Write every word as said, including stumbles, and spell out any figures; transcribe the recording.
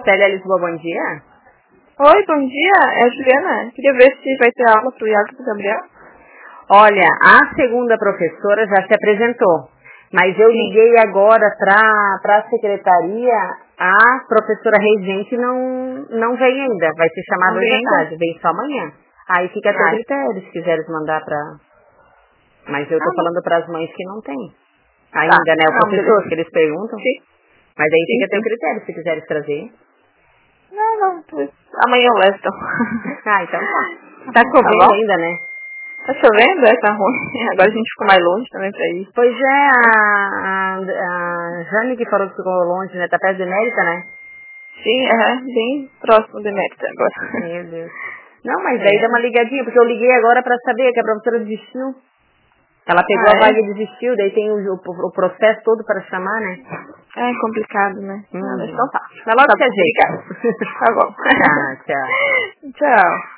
Célia Lisboa, bom dia. Oi, bom dia. É a Juliana. Queria ver se vai ter aula pro Iago e pro Gabriel. Olha, a segunda professora já se apresentou, mas eu liguei agora para a secretaria, a professora regente não, não vem ainda, vai ser chamada hoje à tarde, vem só amanhã. Aí fica a teu critério, se quiseres mandar para... Mas eu tô ah, falando para as mães que não tem. Ainda, tá. né, o não, professor, beleza. Que eles perguntam. Sim. Mas aí sim, fica a teu sim. critério, se quiseres trazer. Não, não, amanhã eu levo, então. Ah, então tá. Tá chovendo tá ainda, né? Tá chovendo, é, tá ruim. Agora a gente ficou mais longe também pra ir. Pois é, a, a, a Jane que falou que ficou longe, né? Tá perto de América, né? Sim, é, bem próximo de América agora. Meu Deus. Não, mas daí é. dá uma ligadinha, porque eu liguei agora pra saber que a professora desistiu. Ela pegou ah, a vaga é? e desistiu, daí tem o, o, o processo todo para chamar, né? É complicado, né? Hum. Ah, mas então tá. Mas logo tá que ajeita. Tá bom. Ah, tchau. Tchau.